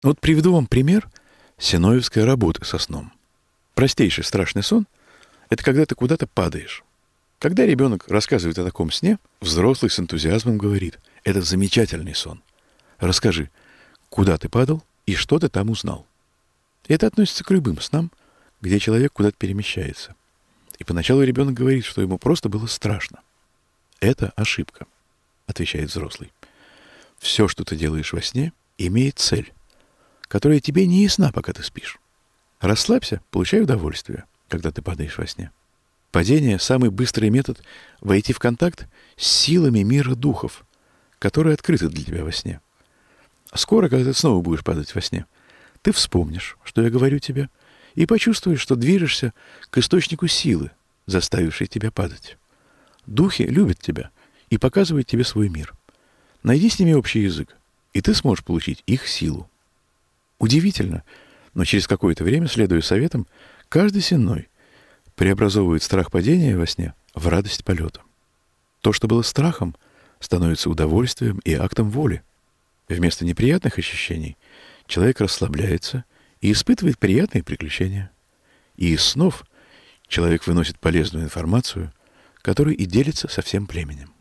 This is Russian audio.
Вот приведу вам пример синоевской работы со сном. Простейший страшный сон — это когда ты куда-то падаешь. Когда ребенок рассказывает о таком сне, взрослый с энтузиазмом говорит: «Это замечательный сон. Расскажи, куда ты падал и что ты там узнал». Это относится к любым снам, где человек куда-то перемещается. И поначалу ребенок говорит, что ему просто было страшно. «Это ошибка», — отвечает взрослый. «Все, что ты делаешь во сне, имеет цель, которая тебе не ясна, пока ты спишь. Расслабься, получай удовольствие, когда ты падаешь во сне. Падение — самый быстрый метод войти в контакт с силами мира духов, которые открыты для тебя во сне. Скоро, когда ты снова будешь падать во сне, ты вспомнишь, что я говорю тебе, и почувствуешь, что движешься к источнику силы, заставившей тебя падать. Духи любят тебя и показывают тебе свой мир. Найди с ними общий язык, и ты сможешь получить их силу». Удивительно, но через какое-то время, следуя советам, каждый сенной преобразовывает страх падения во сне в радость полета. То, что было страхом, становится удовольствием и актом воли. Вместо неприятных ощущений человек расслабляется и испытывает приятные приключения. И из снов человек выносит полезную информацию, которой и делится со всем племенем.